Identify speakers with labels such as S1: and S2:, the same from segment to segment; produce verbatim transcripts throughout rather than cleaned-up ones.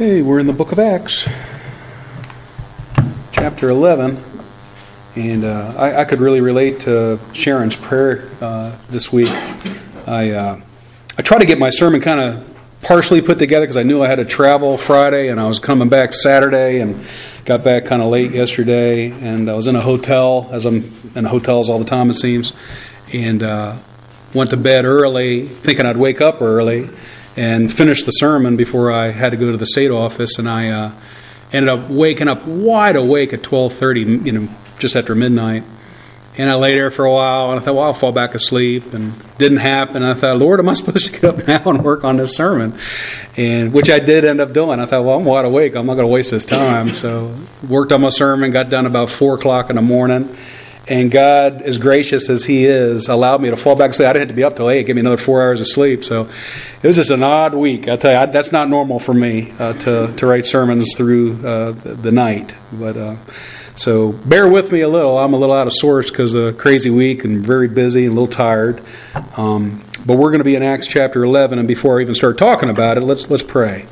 S1: Hey, we're in the book of Acts, chapter eleven, and uh, I, I could really relate to Sharon's prayer uh, this week. I uh, I tried to get my sermon kind of partially put together because I knew I had to travel Friday, and I was coming back Saturday, and got back kind of late yesterday, and I was in a hotel, as I'm in hotels all the time it seems, and uh, went to bed early, thinking I'd wake up early, and finished the sermon before I had to go to the state office, and I uh, ended up waking up wide awake at twelve thirty, you know, just after midnight. And I lay there for a while, and I thought, well, I'll fall back asleep, and didn't happen. And I thought, Lord, am I supposed to get up now and work on this sermon? And which I did end up doing. I thought, well, I'm wide awake. I'm not going to waste this time. So worked on my sermon, got done about four o'clock in the morning. And God, as gracious as He is, allowed me to fall back and say, I didn't have to be up till eight. Give me another four hours of sleep. So it was just an odd week. I'll tell you, I, that's not normal for me uh, to, to write sermons through uh, the, the night. But uh, so bear with me a little. I'm a little out of sorts because of a crazy week and very busy and a little tired. Um, but we're going to be in Acts chapter eleven. And before I even start talking about it, let's let's pray.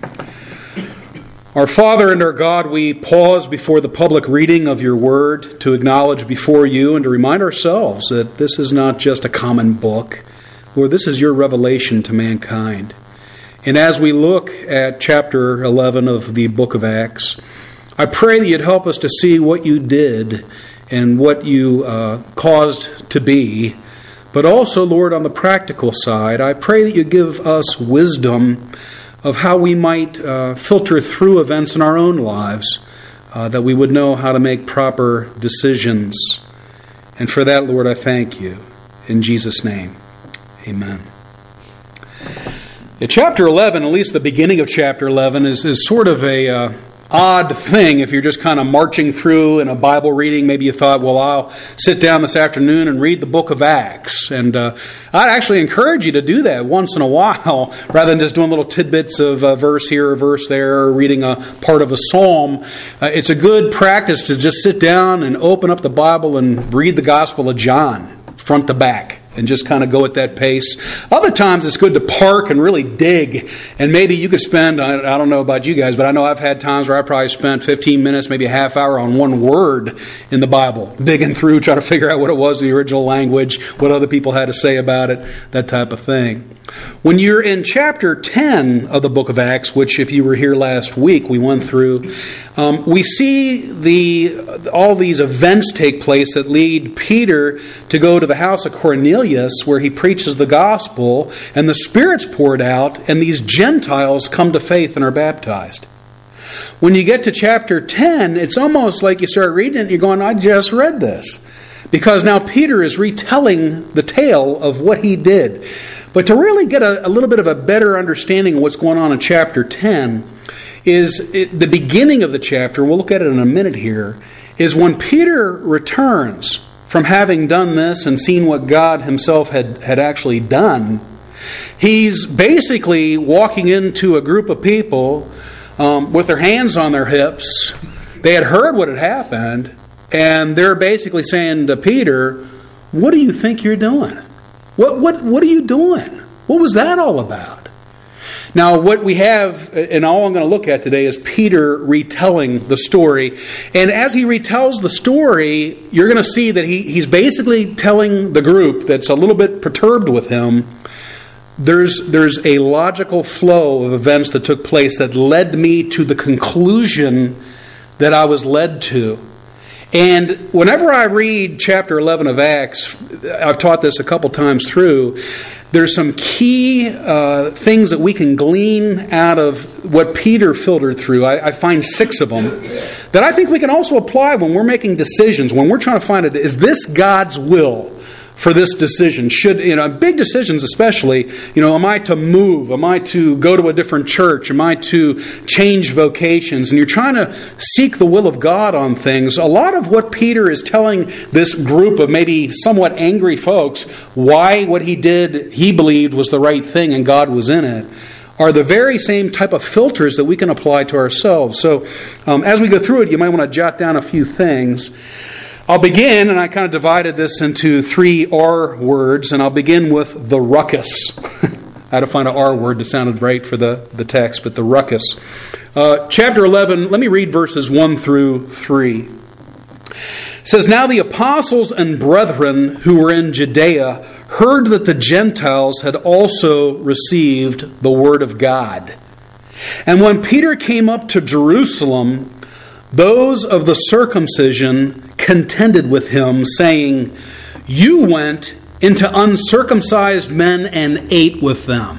S1: Our Father and our God, we pause before the public reading of your word to acknowledge before you and to remind ourselves that this is not just a common book. Lord, this is your revelation to mankind. And as we look at chapter eleven of the book of Acts, I pray that you'd help us to see what you did and what you uh, caused to be. But also, Lord, on the practical side, I pray that you give us wisdom of how we might uh, filter through events in our own lives, uh, that we would know how to make proper decisions. And for that, Lord, I thank you. In Jesus' name, amen. Yeah, chapter eleven, at least the beginning of chapter eleven, is, is sort of a uh, odd thing if you're just kind of marching through in a Bible reading. Maybe you thought, well, I'll sit down this afternoon and read the book of Acts. And uh, I'd actually encourage you to do that once in a while, rather than just doing little tidbits of a verse here, a verse there, or reading a part of a psalm. Uh, it's a good practice to just sit down and open up the Bible and read the Gospel of John, front to back, and just kind of go at that pace. Other times it's good to park and really dig. And maybe you could spend, I, I don't know about you guys, but I know I've had times where I probably spent fifteen minutes, maybe a half hour on one word in the Bible, digging through, trying to figure out what it was, the original language, what other people had to say about it, that type of thing. When you're in chapter ten of the book of Acts, which if you were here last week, we went through, um, we see the all these events take place that lead Peter to go to the house of Cornelius, where he preaches the gospel, and the Spirit's poured out, and these Gentiles come to faith and are baptized. When you get to chapter ten, it's almost like you start reading it and you're going, I just read this. Because now Peter is retelling the tale of what he did. But to really get a, a little bit of a better understanding of what's going on in chapter ten is it, the beginning of the chapter, we'll look at it in a minute here, is when Peter returns from having done this and seen what God Himself had, had actually done. He's basically walking into a group of people um, with their hands on their hips. They had heard what had happened, and they're basically saying to Peter, what do you think you're doing? What what what are you doing? What was that all about? Now, what we have, and all I'm going to look at today, is Peter retelling the story. And as he retells the story, you're going to see that he, he's basically telling the group that's a little bit perturbed with him, there's, there's a logical flow of events that took place that led me to the conclusion that I was led to. And whenever I read chapter eleven of Acts, I've taught this a couple times through, there's some key uh, things that we can glean out of what Peter filtered through. I, I find six of them that I think we can also apply when we're making decisions, when we're trying to find it. Is this God's will for this decision? Should, you know, big decisions especially, you know, am I to move? Am I to go to a different church? Am I to change vocations? And you're trying to seek the will of God on things. A lot of what Peter is telling this group of maybe somewhat angry folks, why what he did, he believed was the right thing and God was in it, are the very same type of filters that we can apply to ourselves. So um, as we go through it, you might want to jot down a few things. I'll begin, and I kind of divided this into three R words, and I'll begin with the ruckus. had to find an R word that sounded right for the, the text, but the ruckus. Uh, chapter eleven, let me read verses one through three. It says, "Now the apostles and brethren who were in Judea heard that the Gentiles had also received the word of God. And when Peter came up to Jerusalem, those of the circumcision contended with him, saying, 'You went into uncircumcised men and ate with them.'"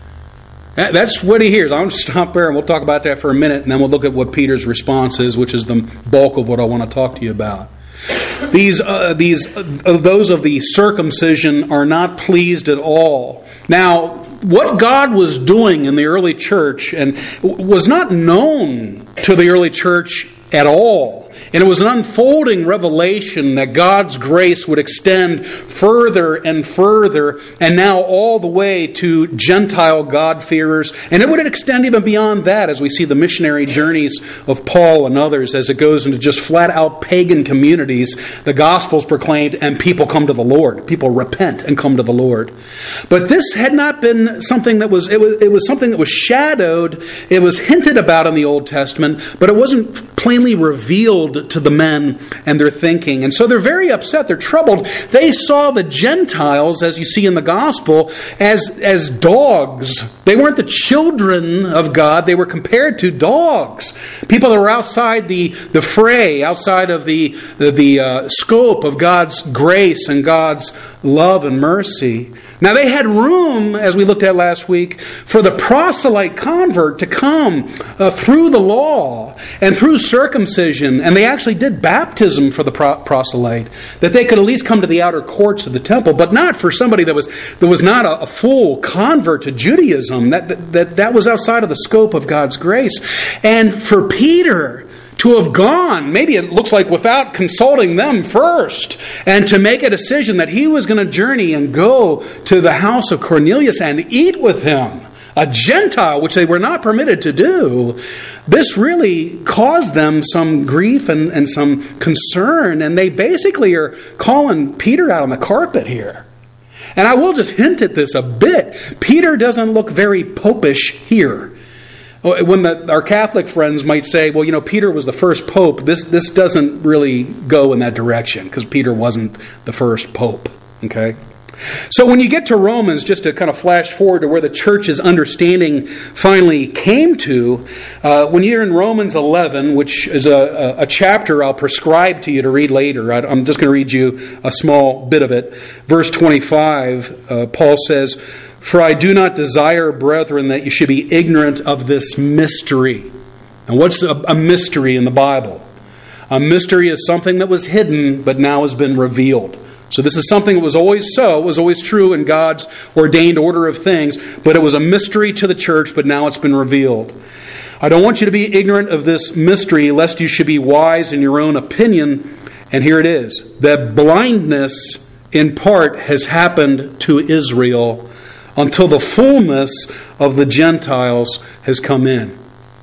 S1: That's what he hears. I'm going to stop there and we'll talk about that for a minute, and then we'll look at what Peter's response is, which is the bulk of what I want to talk to you about. These, uh, these, uh, those of the circumcision are not pleased at all. Now, what God was doing in the early church and was not known to the early church at all. And it was an unfolding revelation that God's grace would extend further and further, and now all the way to Gentile God-fearers. And it would extend even beyond that as we see the missionary journeys of Paul and others, as it goes into just flat-out pagan communities. The gospel's proclaimed and people come to the Lord. People repent and come to the Lord. But this had not been something that was, it was, it was something that was shadowed, it was hinted about in the Old Testament, but it wasn't plainly revealed to the men and their thinking. And so they're very upset. They're troubled. They saw the Gentiles, as you see in the gospel, as, as dogs. They weren't the children of God. They were compared to dogs. People that were outside the, the fray, outside of the, the, the uh, scope of God's grace and God's love and mercy. Now they had room, as we looked at last week, for the proselyte convert to come uh, through the law and through circumcision. And they actually did baptism for the pro- proselyte, that they could at least come to the outer courts of the temple, but not for somebody that was that was not a, a full convert to Judaism. That, that, that, that was outside of the scope of God's grace. And for Peter to have gone, maybe it looks like without consulting them first, and to make a decision that he was going to journey and go to the house of Cornelius and eat with him, a Gentile, which they were not permitted to do, this really caused them some grief and, and some concern, and they basically are calling Peter out on the carpet here. And I will just hint at this a bit. Peter doesn't look very popish here. When the, our Catholic friends might say, well, you know, Peter was the first pope, this this doesn't really go in that direction, because Peter wasn't the first pope. Okay? So when you get to Romans, just to kind of flash forward to where the church's understanding finally came to, uh, when you're in Romans eleven, which is a, a, a chapter I'll prescribe to you to read later. I, I'm just going to read you a small bit of it. Verse twenty-five, uh, Paul says, "For I do not desire, brethren, that you should be ignorant of this mystery." And what's a, a mystery in the Bible? A mystery is something that was hidden but now has been revealed. So this is something that was always so, it was always true in God's ordained order of things, but it was a mystery to the church, but now it's been revealed. "I don't want you to be ignorant of this mystery, lest you should be wise in your own opinion." And here it is. "That blindness in part has happened to Israel, until the fullness of the Gentiles has come in."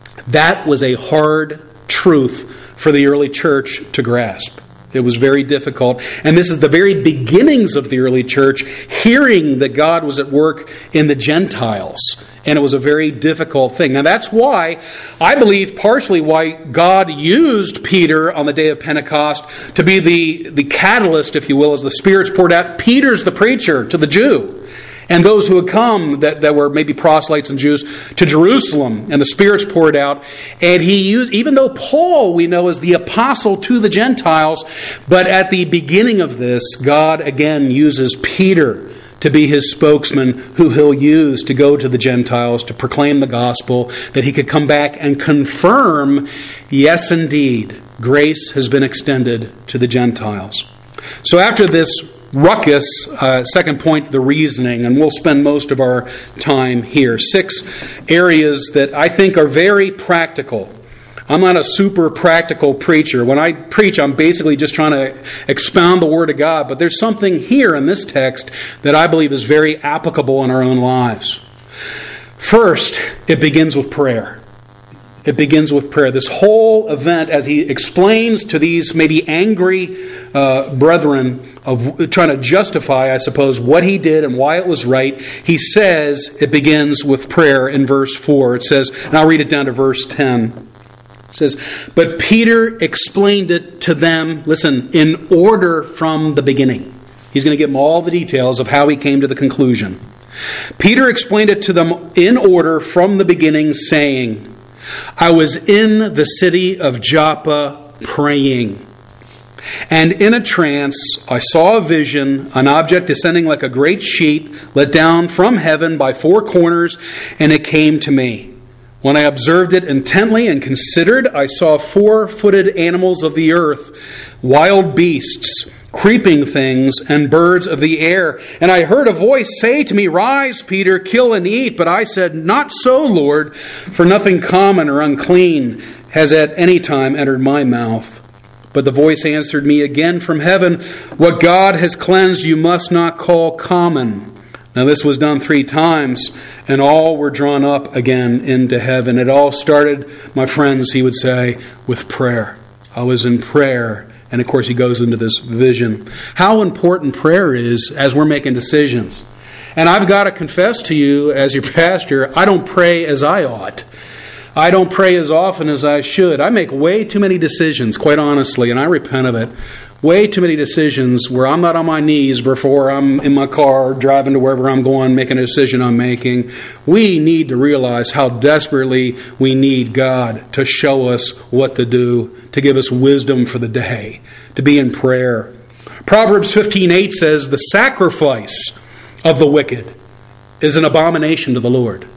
S1: That was a hard truth for the early church to grasp. It was very difficult. And this is the very beginnings of the early church, hearing that God was at work in the Gentiles. And it was a very difficult thing. Now that's why, I believe partially why God used Peter on the day of Pentecost to be the, the catalyst, if you will, as the Spirit's poured out. Peter's the preacher to the Jew. And those who had come that, that were maybe proselytes and Jews to Jerusalem, and the Spirit's poured out. And he used, even though Paul we know is the apostle to the Gentiles, but at the beginning of this, God again uses Peter to be his spokesman, who he'll use to go to the Gentiles to proclaim the gospel, that he could come back and confirm, yes indeed, grace has been extended to the Gentiles. So after this ruckus, uh, second point, the reasoning, and we'll spend most of our time here. Six areas that I think are very practical. I'm not a super practical preacher. When I preach, I'm basically just trying to expound the Word of God, but there's something here in this text that I believe is very applicable in our own lives. First, it begins with prayer. it begins with prayer. This whole event, as he explains to these maybe angry uh, brethren of trying to justify, I suppose, what he did and why it was right, he says it begins with prayer in verse four. It says, and I'll read it down to verse ten. It says, but Peter explained it to them, listen, in order from the beginning. He's going to give them all the details of how he came to the conclusion. Peter explained it to them in order from the beginning, saying, I was in the city of Joppa praying, and in a trance I saw a vision, an object descending like a great sheet, let down from heaven by four corners, and it came to me. When I observed it intently and considered, I saw four-footed animals of the earth, wild beasts, creeping things, and birds of the air. And I heard a voice say to me, Rise, Peter, kill and eat. But I said, Not so, Lord, for nothing common or unclean has at any time entered my mouth. But the voice answered me again from heaven, What God has cleansed you must not call common. Now this was done three times, and all were drawn up again into heaven. It all started, my friends, he would say, with prayer. I was in prayer. And of course he goes into this vision. How important prayer is as we're making decisions. And I've got to confess to you as your pastor, I don't pray as I ought. I don't pray as often as I should. I make way too many decisions, quite honestly, and I repent of it. Way too many decisions where I'm not on my knees before I'm in my car driving to wherever I'm going, making a decision I'm making. We need to realize how desperately we need God to show us what to do, to give us wisdom for the day, to be in prayer. Proverbs fifteen eight says, The sacrifice of the wicked is an abomination to the Lord,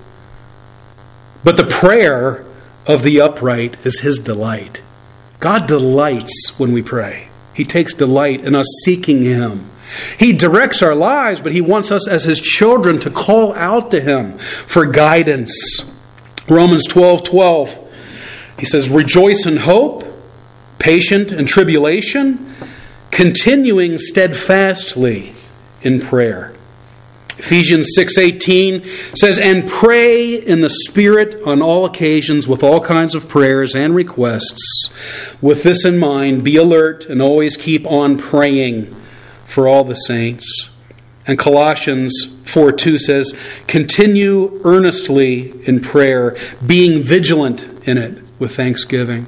S1: but the prayer of the upright is His delight. God delights when we pray. He takes delight in us seeking Him. He directs our lives, but He wants us as His children to call out to Him for guidance. Romans twelve twelve, he says, Rejoice in hope, patient in tribulation, continuing steadfastly in prayer. Ephesians six eighteen says, And pray in the Spirit on all occasions with all kinds of prayers and requests. With this in mind, be alert and always keep on praying for all the saints. And Colossians four two says, Continue earnestly in prayer, being vigilant in it with thanksgiving.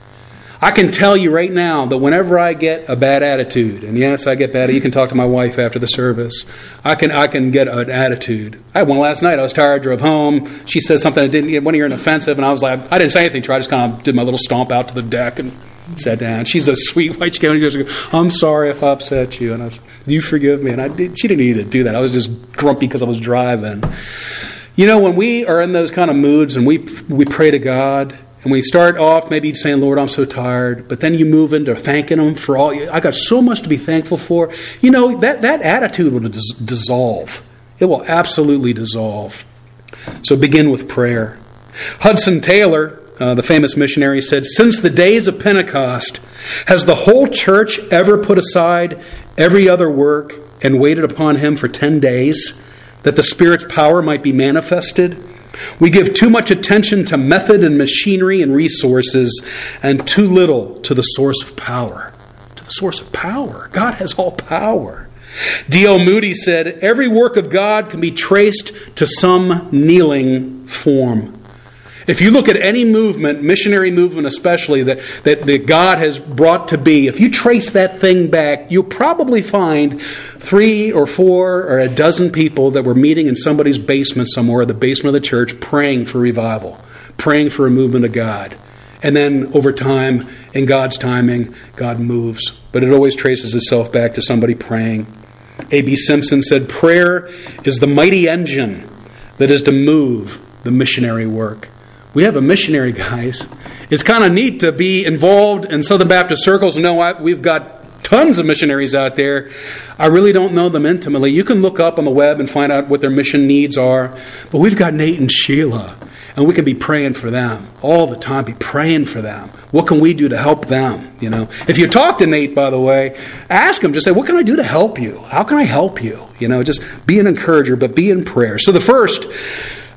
S1: I can tell you right now that whenever I get a bad attitude, and yes, I get bad, you can talk to my wife after the service, I can I can get an attitude. I had one last night. I was tired, drove home. She said something that didn't, one of you an offensive, and I was like, I didn't say anything to her. I just kind of did my little stomp out to the deck and sat down. She's a sweet white. She came and goes, I'm sorry if I upset you. And I said, do you forgive me? And I did. She didn't need to do that. I was just grumpy because I was driving. You know, when we are in those kind of moods and we we pray to God, and we start off maybe saying, Lord, I'm so tired. But then you move into thanking Him for all. I got so much to be thankful for. You know, that, that attitude will dis- dissolve. It will absolutely dissolve. So begin with prayer. Hudson Taylor, uh, the famous missionary, said, Since the days of Pentecost, has the whole church ever put aside every other work and waited upon Him for ten days, that the Spirit's power might be manifested? We give too much attention to method and machinery and resources, and too little to the source of power. To the source of power. God has all power. D L Moody said, Every work of God can be traced to some kneeling form. If you look at any movement, missionary movement especially, that, that, that God has brought to be, if you trace that thing back, you'll probably find three or four or a dozen people that were meeting in somebody's basement somewhere, the basement of the church, praying for revival, praying for a movement of God. And then over time, in God's timing, God moves. But it always traces itself back to somebody praying. A B Simpson said, Prayer is the mighty engine that is to move the missionary work. We have a missionary, guys. It's kind of neat to be involved in Southern Baptist circles and know I, we've got tons of missionaries out there. I really don't know them intimately. You can look up on the web and find out what their mission needs are. But we've got Nate and Sheila, and we can be praying for them all the time. Be praying for them. What can we do to help them? You know, if you talk to Nate, by the way, ask him. Just say, "What can I do to help you? How can I help you?" You know, just be an encourager, but be in prayer. So the first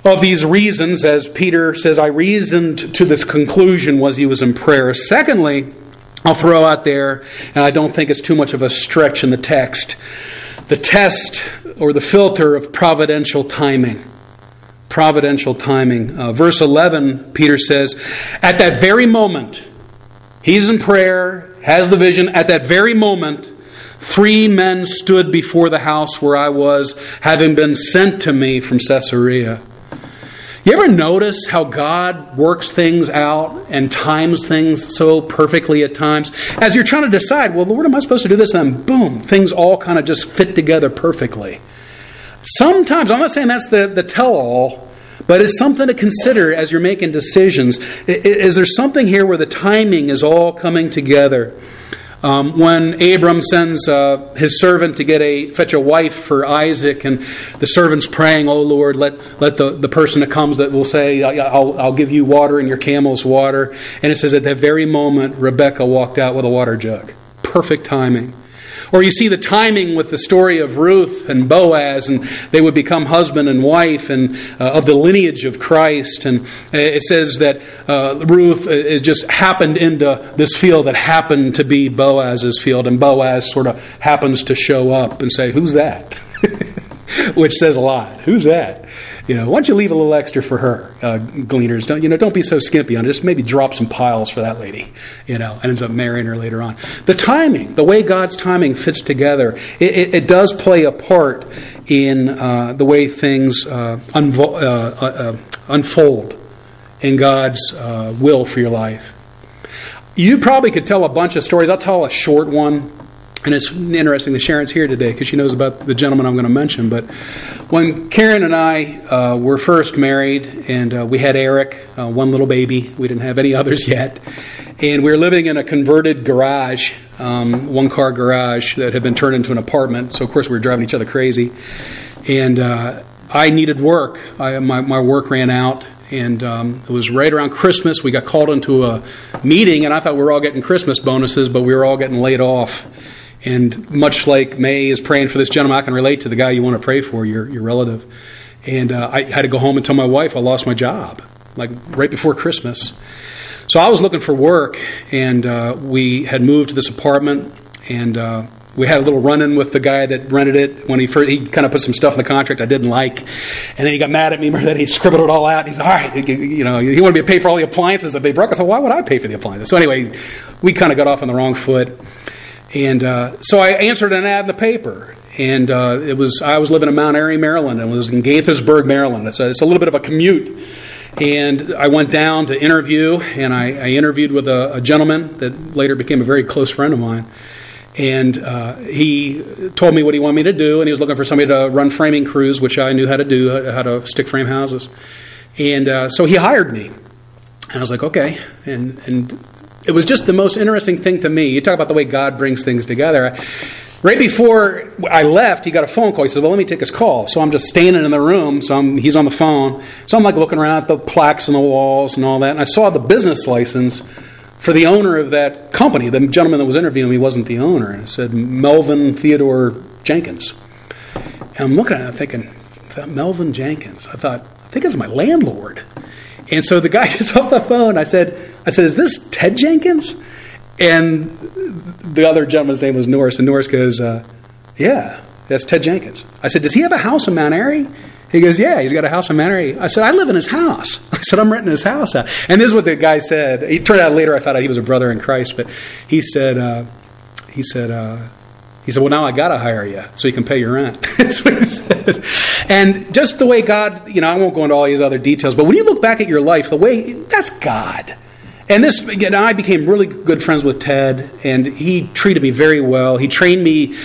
S1: of these reasons, as Peter says, I reasoned to this conclusion, was he was in prayer. Secondly, I'll throw out there, and I don't think it's too much of a stretch in the text, the test or the filter of providential timing. Providential timing. Uh, verse eleven, Peter says, at that very moment, he's in prayer, has the vision, at that very moment, three men stood before the house where I was, having been sent to me from Caesarea. You ever notice how God works things out and times things so perfectly at times? As you're trying to decide, well, Lord, am I supposed to do this? And boom, things all kind of just fit together perfectly. Sometimes, I'm not saying that's the, the tell-all, but it's something to consider as you're making decisions. Is there something here where the timing is all coming together? Um, when Abram sends uh, his servant to get a fetch a wife for Isaac, and the servant's praying, "Oh Lord, let let the, the person that comes that will say, I'll, I'll give you water and your camels water." And it says at that very moment, Rebekah walked out with a water jug. Perfect timing. Or you see the timing with the story of Ruth and Boaz, and they would become husband and wife, and uh, of the lineage of Christ. And it says that uh, Ruth it just happened into this field that happened to be Boaz's field, and Boaz sort of happens to show up and say, "Who's that?" Which says a lot. Who's that? You know, why don't you leave a little extra for her, uh, gleaners? Don't you know? Don't be so skimpy on it. Just maybe drop some piles for that lady. You know, and ends up marrying her later on. The timing, the way God's timing fits together, it, it, it does play a part in uh, the way things uh, unvo- uh, uh, unfold in God's uh, will for your life. You probably could tell a bunch of stories. I'll tell a short one. And it's interesting that Sharon's here today because she knows about the gentleman I'm going to mention. But when Karen and I uh, were first married, and uh, we had Eric, uh, one little baby. We didn't have any others yet. And we were living in a converted garage, um, one-car garage that had been turned into an apartment. So, of course, we were driving each other crazy. And uh, I needed work. I, my, my work ran out. And um, it was right around Christmas. We got called into a meeting, and I thought we were all getting Christmas bonuses, but we were all getting laid off. And much like May is praying for this gentleman, I can relate to the guy you want to pray for, your your relative. And uh, I had to go home and tell my wife I lost my job, like right before Christmas. So I was looking for work, and uh, we had moved to this apartment, and uh, we had a little run-in with the guy that rented it when he first, he kind of put some stuff in the contract I didn't like, and then he got mad at me. Remember that he scribbled it all out. He's all right, you know, he wanted me to pay for all the appliances that they broke. I said, why would I pay for the appliances? So anyway, we kind of got off on the wrong foot. And uh, so I answered an ad in the paper, and uh, it was I was living in Mount Airy, Maryland, and it was in Gaithersburg, Maryland. It's a, it's a little bit of a commute. And I went down to interview, and I, I interviewed with a, a gentleman that later became a very close friend of mine. And uh, he told me what he wanted me to do, and he was looking for somebody to run framing crews, which I knew how to do, how to stick frame houses. And uh, so he hired me. And I was like, okay. And and it was just the most interesting thing to me. You talk about the way God brings things together. Right before I left, he got a phone call. He said, well, let me take his call. So I'm just standing in the room. So I'm, he's on the phone. So I'm like looking around at the plaques on the walls and all that. And I saw the business license for the owner of that company. The gentleman that was interviewing me wasn't the owner. And it said Melvin Theodore Jenkins. And I'm looking at it thinking, Melvin Jenkins. I thought, I think it's my landlord. And so the guy gets off the phone. I said, I said, is this Ted Jenkins? And the other gentleman's name was Norris. And Norris goes, uh, yeah, that's Ted Jenkins. I said, does he have a house in Mount Airy? He goes, yeah, he's got a house in Mount Airy. I said, I live in his house. I said, I'm renting his house out. And this is what the guy said. It turned out later I found out he was a brother in Christ. But he said, uh, he said, uh, He said, well, now I got to hire you so you can pay your rent. That's what he said. And just the way God, you know, I won't go into all these other details, but when you look back at your life, the way, that's God. And this, again, I became really good friends with Ted, and he treated me very well. He trained me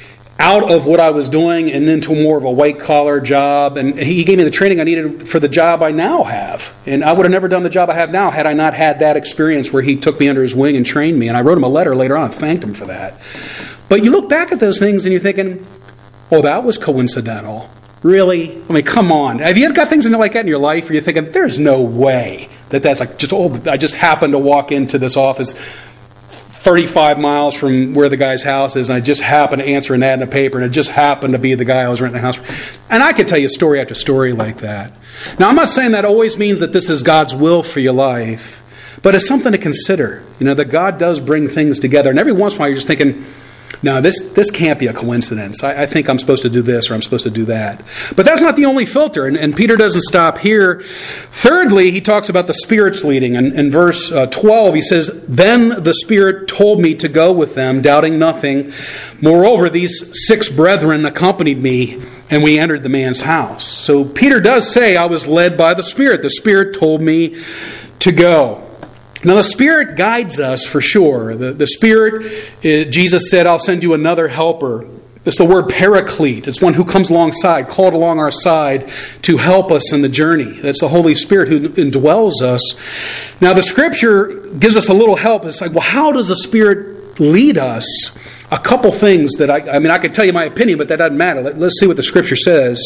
S1: out of what I was doing and into more of a white-collar job. And he gave me the training I needed for the job I now have. And I would have never done the job I have now had I not had that experience where he took me under his wing and trained me. And I wrote him a letter later on and thanked him for that. But you look back at those things and you're thinking, oh, that was coincidental. Really? I mean, come on. Have you ever got things like that in your life where you're thinking, there's no way that that's like just, oh, I just happened to walk into this office thirty-five miles from where the guy's house is, and I just happened to answer an ad in a paper, and it just happened to be the guy I was renting a house for. And I could tell you story after story like that. Now, I'm not saying that always means that this is God's will for your life, but it's something to consider. You know, that God does bring things together, and every once in a while you're just thinking, no, this this can't be a coincidence. I, I think I'm supposed to do this or I'm supposed to do that. But that's not the only filter, and, and Peter doesn't stop here. Thirdly, he talks about the Spirit's leading. And in verse uh, twelve, he says, "Then the Spirit told me to go with them, doubting nothing. Moreover, these six brethren accompanied me, and we entered the man's house." So Peter does say, I was led by the Spirit. The Spirit told me to go. Now, the Spirit guides us for sure. The, the Spirit, uh, Jesus said, I'll send you another helper. It's the word paraclete. It's one who comes alongside, called along our side to help us in the journey. That's the Holy Spirit who indwells us. Now, the Scripture gives us a little help. It's like, well, how does the Spirit lead us? A couple things that I, I mean, I could tell you my opinion, but that doesn't matter. Let, let's see what the Scripture says.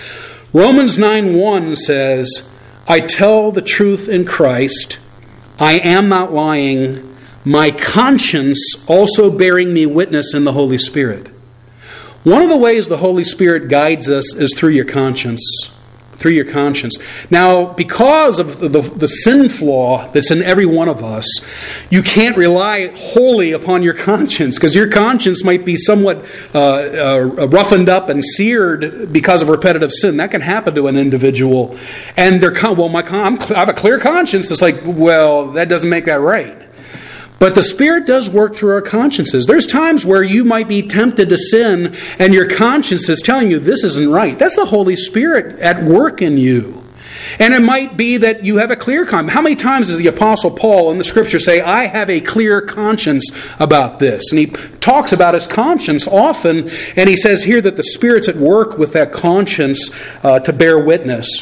S1: Romans nine one says, I tell the truth in Christ. I am not lying, my conscience also bearing me witness in the Holy Spirit. One of the ways the Holy Spirit guides us is through your conscience. Through your conscience. Now, because of the, the, the sin flaw that's in every one of us, you can't rely wholly upon your conscience, because your conscience might be somewhat uh, uh, roughened up and seared because of repetitive sin. That can happen to an individual. And they're, well, my con- I have a clear conscience. It's like, well, that doesn't make that right. But the Spirit does work through our consciences. There's times where you might be tempted to sin and your conscience is telling you this isn't right. That's the Holy Spirit at work in you. And it might be that you have a clear conscience. How many times does the Apostle Paul in the Scripture say, I have a clear conscience about this? And he talks about his conscience often, and he says here that the Spirit's at work with that conscience uh, to bear witness.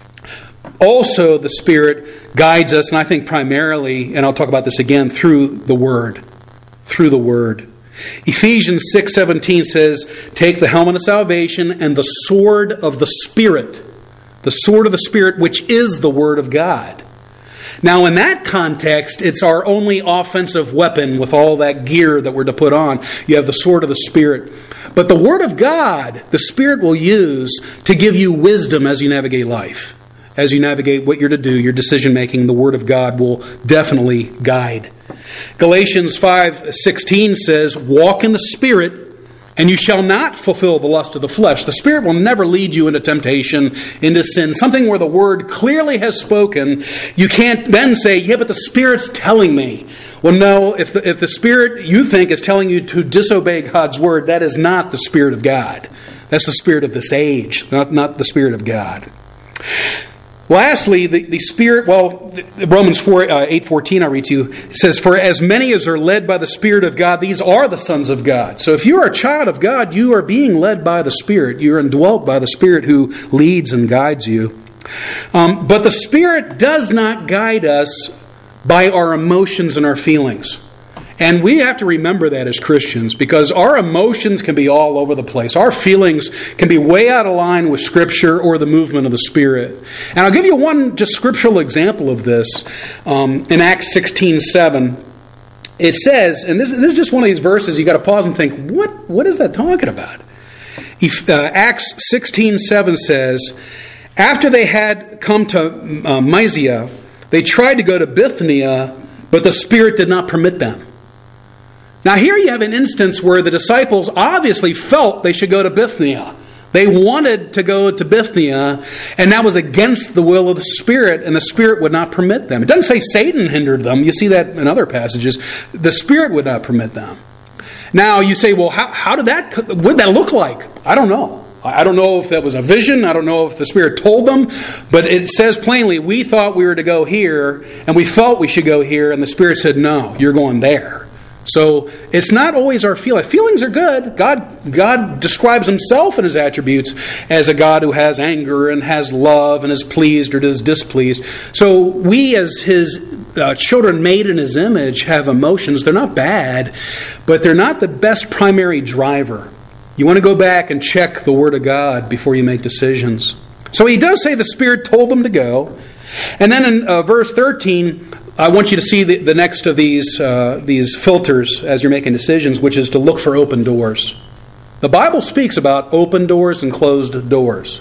S1: Also, the Spirit guides us, and I think primarily, and I'll talk about this again, through the Word. Through the Word. Ephesians six seventeen says, take the helmet of salvation and the sword of the Spirit. The sword of the Spirit, which is the Word of God. Now, in that context, it's our only offensive weapon with all that gear that we're to put on. You have the sword of the Spirit. But the Word of God, the Spirit will use to give you wisdom as you navigate life. As you navigate what you're to do, your decision-making, the Word of God will definitely guide. Galatians five sixteen says, walk in the Spirit, and you shall not fulfill the lust of the flesh. The Spirit will never lead you into temptation, into sin. Something where the Word clearly has spoken. You can't then say, yeah, but the Spirit's telling me. Well, no, if the, if the Spirit you think is telling you to disobey God's Word, that is not the Spirit of God. That's the spirit of this age, not, not the Spirit of God. Lastly, the, the Spirit, well, Romans four, uh, eight fourteen I read to you, it says, for as many as are led by the Spirit of God, these are the sons of God. So if you are a child of God, you are being led by the Spirit. You are indwelt by the Spirit who leads and guides you. Um, but the Spirit does not guide us by our emotions and our feelings. And we have to remember that as Christians, because our emotions can be all over the place. Our feelings can be way out of line with Scripture or the movement of the Spirit. And I'll give you one just scriptural example of this. Um, in Acts sixteen seven, it says, and this, this is just one of these verses you got to pause and think, what, what is that talking about? If, uh, Acts sixteen seven says, after they had come to uh, Mysia, they tried to go to Bithynia, but the Spirit did not permit them. Now here you have an instance where the disciples obviously felt they should go to Bithynia. They wanted to go to Bithynia, and that was against the will of the Spirit, and the Spirit would not permit them. It doesn't say Satan hindered them. You see that in other passages. The Spirit would not permit them. Now you say, well, how, how did that, what did that look like? I don't know. I don't know if that was a vision. I don't know if the Spirit told them. But it says plainly, we thought we were to go here, and we felt we should go here, and the Spirit said, no, you're going there. So it's not always our feelings. Feelings are good. God, God describes Himself and His attributes as a God who has anger and has love and is pleased or is displeased. So we as His uh, children made in His image have emotions. They're not bad, but they're not the best primary driver. You want to go back and check the Word of God before you make decisions. So He does say the Spirit told them to go. And then in uh, verse thirteen, I want you to see the, the next of these uh, these filters as you're making decisions, which is to look for open doors. The Bible speaks about open doors and closed doors.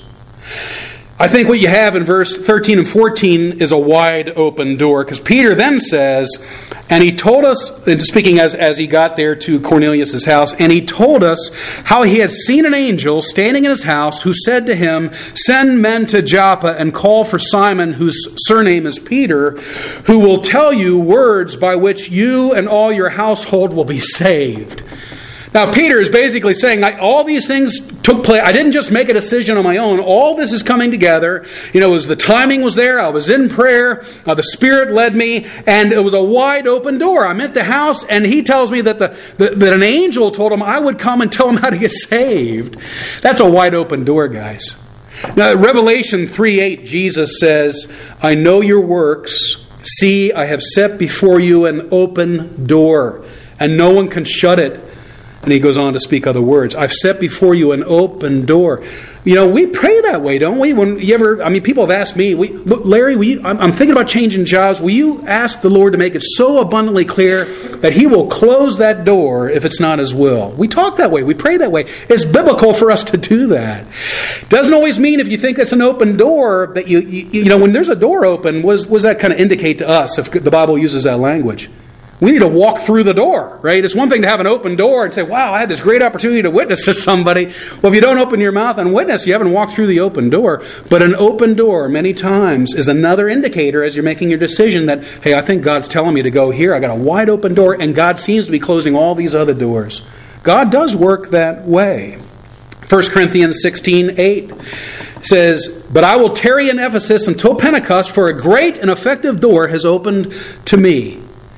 S1: I think what you have in verse thirteen and fourteen is a wide open door, because Peter then says, and he told us, speaking as, as he got there to Cornelius' house, and he told us how he had seen an angel standing in his house who said to him, send men to Joppa and call for Simon, whose surname is Peter, who will tell you words by which you and all your household will be saved. Now, Peter is basically saying, all these things took place. I didn't just make a decision on my own. All this is coming together. You know, it was the timing was there. I was in prayer. Uh, the Spirit led me, and it was a wide open door. I'm at the house, and he tells me that the, the that an angel told him I would come and tell him how to get saved. That's a wide open door, guys. Now, Revelation three eight, Jesus says, I know your works. See, I have set before you an open door, and no one can shut it. And he goes on to speak other words. I've set before you an open door. You know, we pray that way, don't we? When you ever, I mean, people have asked me, we, look, Larry, will you, I'm, I'm thinking about changing jobs. Will you ask the Lord to make it so abundantly clear that He will close that door if it's not His will? We talk that way. We pray that way. It's biblical for us to do that. Doesn't always mean if you think it's an open door that you, you, you know, when there's a door open, what does, what does that kind of indicate to us if the Bible uses that language? We need to walk through the door, right? It's one thing to have an open door and say, wow, I had this great opportunity to witness to somebody. Well, if you don't open your mouth and witness, you haven't walked through the open door. But an open door, many times, is another indicator as you're making your decision that, hey, I think God's telling me to go here. I got a wide open door, and God seems to be closing all these other doors. God does work that way. First Corinthians sixteen eight says, but I will tarry in Ephesus until Pentecost, for a great and effective door has opened to me.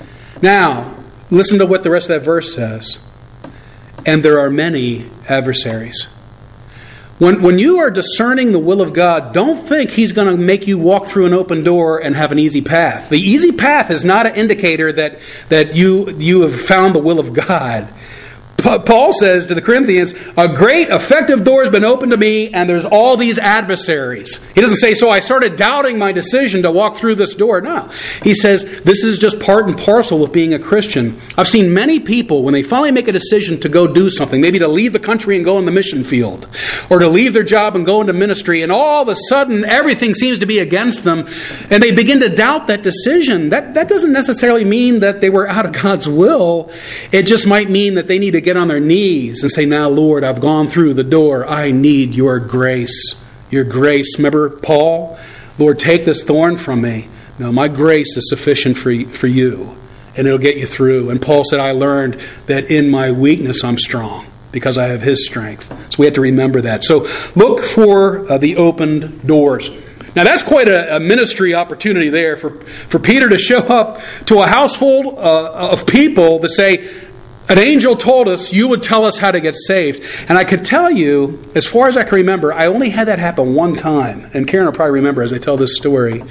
S1: Now, listen to what the rest of that verse says. And there are many adversaries. When, when you are discerning the will of God, don't think He's going to make you walk through an open door and have an easy path. The easy path is not an indicator that, that you, you have found the will of God. Paul says to the Corinthians, a great effective door has been opened to me, and there's all these adversaries. He doesn't say, so I started doubting my decision to walk through this door. No. He says, this is just part and parcel with being a Christian. I've seen many people, when they finally make a decision to go do something, maybe to leave the country and go in the mission field, or to leave their job and go into ministry, and all of a sudden everything seems to be against them, and they begin to doubt that decision. That, that doesn't necessarily mean that they were out of God's will. It just might mean that they need to get on their knees and say, now, Lord, I've gone through the door. I need your grace. Your grace. Remember Paul? Lord, take this thorn from me. No, my grace is sufficient for, for you, and it'll get you through. And Paul said, I learned that in my weakness I'm strong, because I have His strength. So we have to remember that. So look for uh, the opened doors. Now that's quite a, a ministry opportunity there for, for Peter to show up to a house full uh, of people to say, an angel told us you would tell us how to get saved. And I can tell you, as far as I can remember, I only had that happen one time. And Karen will probably remember as I tell this story.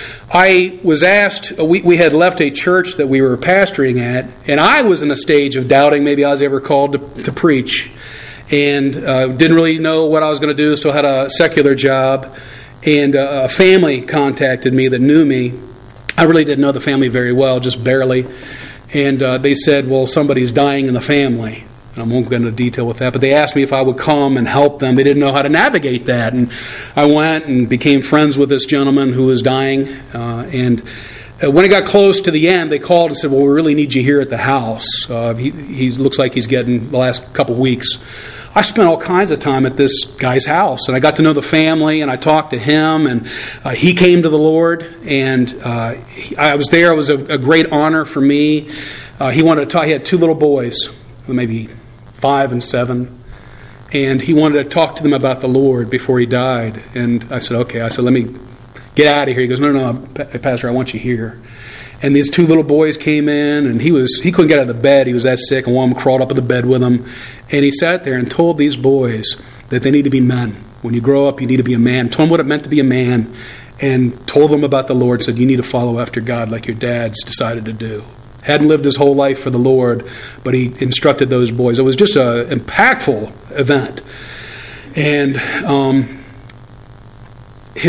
S1: I was asked, we, we had left a church that we were pastoring at, and I was in a stage of doubting maybe I was ever called to, to preach. And uh, didn't really know what I was going to do, still had a secular job. And uh, a family contacted me that knew me. I really didn't know the family very well, just barely. And uh, they said, well, somebody's dying in the family. And I won't go into detail with that. But they asked me if I would come and help them. They didn't know how to navigate that. And I went and became friends with this gentleman who was dying. Uh, and uh, when it got close to the end, they called and said, well, we really need you here at the house. Uh, he, he looks like he's getting the last couple weeks. I spent all kinds of time at this guy's house, and I got to know the family, and I talked to him, and uh, he came to the Lord, and uh, he, I was there. It was a, a great honor for me. Uh, he wanted to talk. He had two little boys, maybe five and seven, and he wanted to talk to them about the Lord before he died. And I said, okay. I said, let me get out of here. He goes, no, no, no, Pastor, I want you here. And these two little boys came in, and he was he couldn't get out of the bed. He was that sick, and one of them crawled up in the bed with him. And he sat there and told these boys that they need to be men. When you grow up, you need to be a man. Told them what it meant to be a man, and told them about the Lord. Said, you need to follow after God like your dad's decided to do. Hadn't lived his whole life for the Lord, but he instructed those boys. It was just an impactful event. And um, his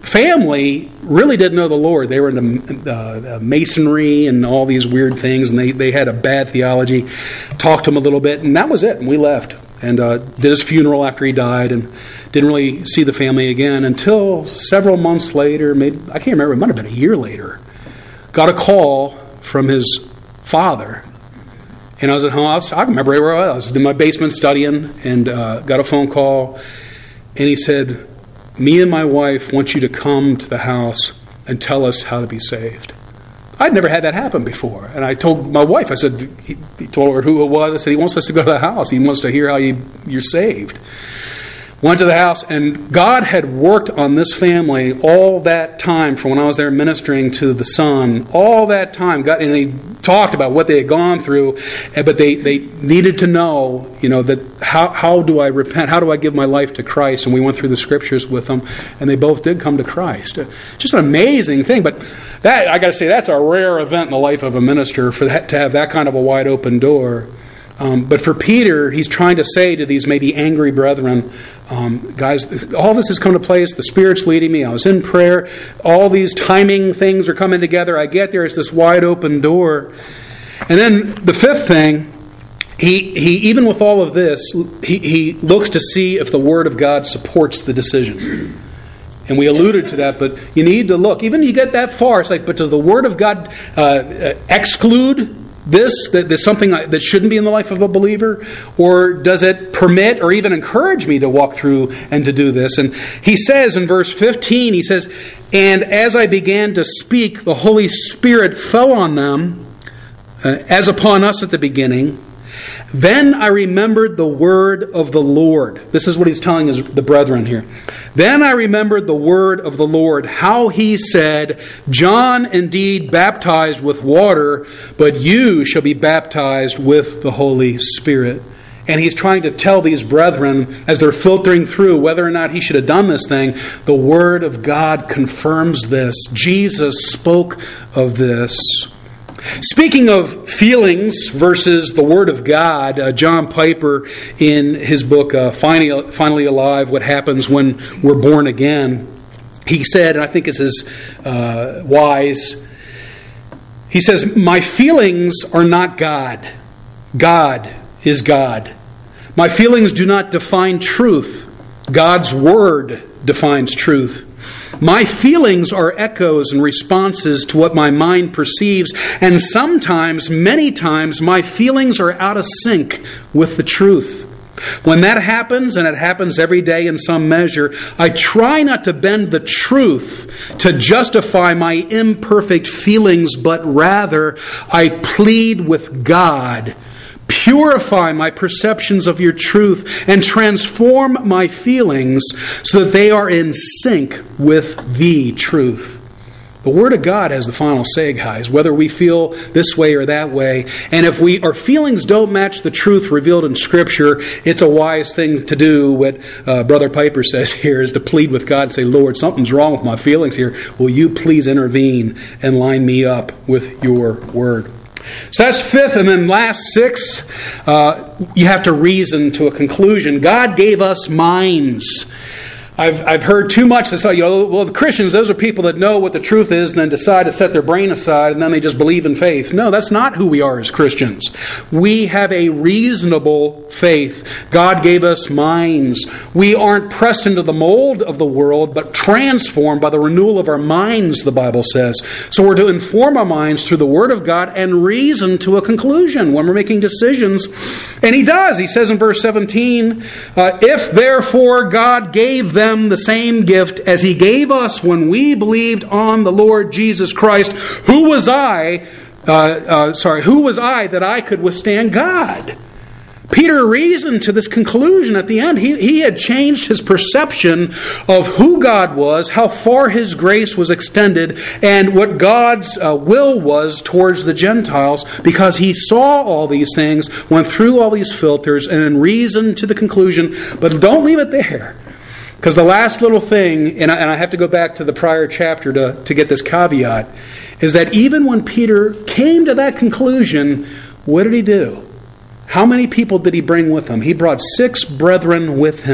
S1: family really didn't know the Lord. They were into uh, masonry and all these weird things, and they, they had a bad theology. Talked to him a little bit, and that was it, and we left. And uh, did his funeral after he died, and didn't really see the family again until several months later, maybe I can't remember, it might have been a year later, got a call from his father. And I was at home, I, was, I remember where I was. I was in my basement studying, and uh, got a phone call, and he said, me and my wife want you to come to the house and tell us how to be saved. I'd never had that happen before. And I told my wife, I said, he, he told her who it was. I said, he wants us to go to the house. He wants to hear how you, you're saved. Went to the house, and God had worked on this family all that time from when I was there ministering to the son. All that time. God, and they talked about what they had gone through, but they, they needed to know, you know, that how, how do I repent? How do I give my life to Christ? And we went through the scriptures with them, and they both did come to Christ. Just an amazing thing. But that, I got to say, that's a rare event in the life of a minister, for that, to have that kind of a wide open door. Um, but for Peter, he's trying to say to these maybe angry brethren, um, guys, all this has come to place. The Spirit's leading me. I was in prayer. All these timing things are coming together. I get there. It's this wide open door. And then the fifth thing, he, he even with all of this, he, he looks to see if the Word of God supports the decision. And we alluded to that, but you need to look. Even you get that far, it's like, but does the Word of God uh, exclude this, that there's something that shouldn't be in the life of a believer? Or does it permit or even encourage me to walk through and to do this? And he says in verse fifteen, he says, and as I began to speak, the Holy Spirit fell on them, uh, as upon us at the beginning. Then I remembered the word of the Lord. This is what he's telling his, the brethren here. Then I remembered the word of the Lord, how he said, John indeed baptized with water, but you shall be baptized with the Holy Spirit. And he's trying to tell these brethren, as they're filtering through whether or not he should have done this thing, the Word of God confirms this. Jesus spoke of this. Speaking of feelings versus the Word of God, uh, John Piper, in his book, uh, Finally, Finally Alive, What Happens When We're Born Again, he said, and I think this is uh, wise, he says, my feelings are not God. God is God. My feelings do not define truth. God's Word defines truth. My feelings are echoes and responses to what my mind perceives, and sometimes, many times, my feelings are out of sync with the truth. When that happens, and it happens every day in some measure, I try not to bend the truth to justify my imperfect feelings, but rather I plead with God. Purify my perceptions of your truth and transform my feelings so that they are in sync with the truth. The Word of God has the final say, guys, whether we feel this way or that way. And if we our feelings don't match the truth revealed in Scripture, it's a wise thing to do. What uh, Brother Piper says here is to plead with God and say, Lord, something's wrong with my feelings here. Will you please intervene and line me up with your Word? So that's fifth, and then last, sixth, uh, you have to reason to a conclusion. God gave us minds. I've I've heard too much to say, you know, well, the Christians, those are people that know what the truth is and then decide to set their brain aside and then they just believe in faith. No, that's not who we are as Christians. We have a reasonable faith. God gave us minds. We aren't pressed into the mold of the world, but transformed by the renewal of our minds, the Bible says. So we're to inform our minds through the Word of God and reason to a conclusion when we're making decisions. And He does. He says in verse seventeen, uh, if therefore God gave them the same gift as He gave us when we believed on the Lord Jesus Christ, who was I, uh, uh, sorry, who was I that I could withstand God? Peter reasoned to this conclusion at the end. He, he had changed his perception of who God was, how far His grace was extended, and what God's uh, will was towards the Gentiles, because he saw all these things, went through all these filters, and then reasoned to the conclusion. But don't leave it there. Because the last little thing, and I, and I have to go back to the prior chapter to, to get this caveat, is that even when Peter came to that conclusion, what did he do? How many people did he bring with him? He brought six brethren with him.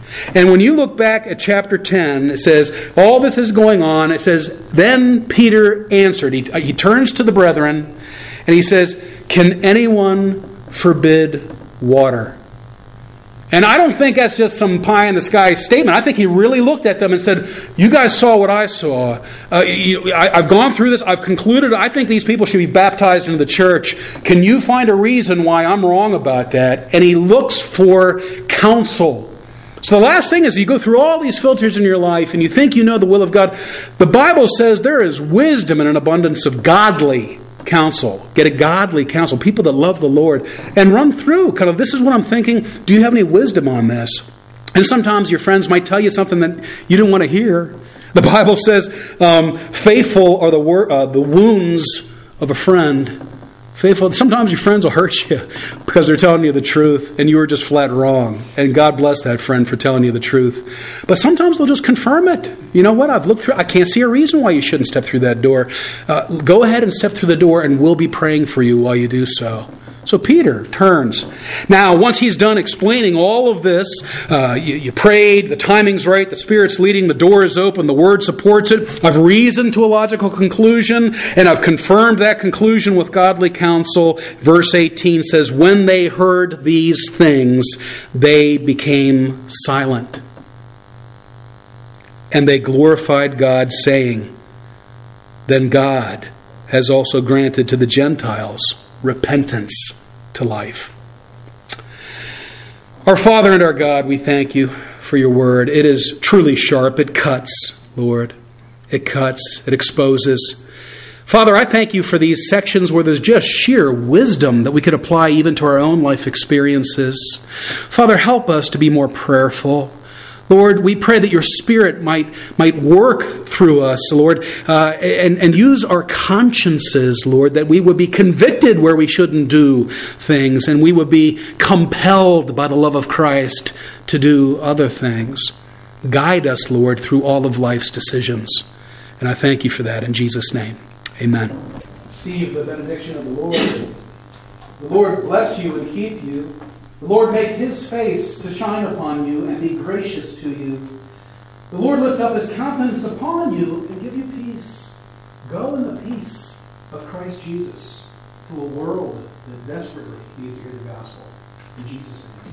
S1: And when you look back at chapter ten, it says, all this is going on. It says, then Peter answered. He, he turns to the brethren and he says, can anyone forbid water? And I don't think that's just some pie-in-the-sky statement. I think he really looked at them and said, you guys saw what I saw. Uh, you, I, I've gone through this. I've concluded. I think these people should be baptized into the church. Can you find a reason why I'm wrong about that? And he looks for counsel. So the last thing is, you go through all these filters in your life and you think you know the will of God. The Bible says there is wisdom and an abundance of godly counsel. Get a godly counsel. People that love the Lord. And run through kind of, this is what I'm thinking. Do you have any wisdom on this? And sometimes your friends might tell you something that you didn't want to hear. The Bible says, um, faithful are the, wor- uh, the wounds of a friend. Faithful. Sometimes your friends will hurt you because they're telling you the truth and you were just flat wrong. And God bless that friend for telling you the truth. But sometimes they'll just confirm it. You know what? I've looked through. I can't see a reason why you shouldn't step through that door. Uh, go ahead and step through the door and we'll be praying for you while you do so. So Peter turns. Now, once he's done explaining all of this, uh, you, you prayed, the timing's right, the Spirit's leading, the door is open, the Word supports it. I've reasoned to a logical conclusion, and I've confirmed that conclusion with godly counsel. Verse eighteen says, when they heard these things, they became silent. And they glorified God, saying, then God has also granted to the Gentiles repentance to life. Our Father and our God, we thank you for your word. It is truly sharp. It cuts, Lord. It cuts. It exposes. Father, I thank you for these sections where there's just sheer wisdom that we could apply even to our own life experiences. Father, help us to be more prayerful. Lord, we pray that your Spirit might might work through us, Lord, uh, and, and use our consciences, Lord, that we would be convicted where we shouldn't do things, and we would be compelled by the love of Christ to do other things. Guide us, Lord, through all of life's decisions. And I thank you for that in Jesus' name. Amen. Receive the benediction of the Lord. The Lord bless you and keep you. The Lord make his face to shine upon you and be gracious to you. The Lord lift up his countenance upon you and give you peace. Go in the peace of Christ Jesus to a world that desperately needs to hear the gospel. In Jesus' name.